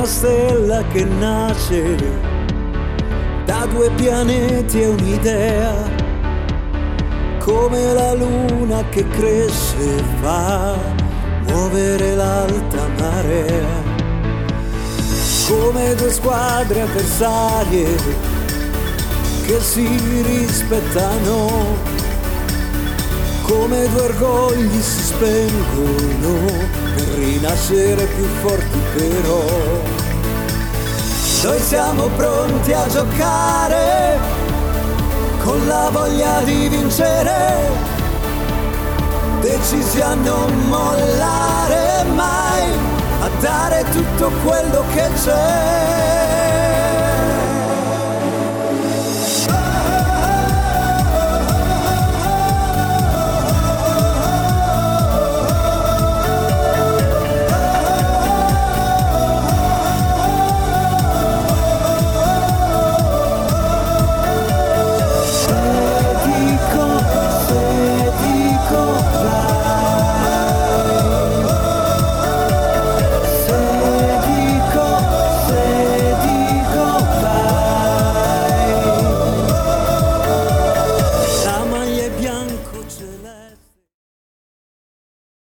stella che nasce da due pianeti e un'idea, come la luna che cresce e fa muovere l'alta marea, come due squadre avversarie che si rispettano, come due orgogli si spengono per rinascere più forti però. Noi siamo pronti a giocare con la voglia di vincere, decisi a non mollare mai, a dare tutto quello che c'è.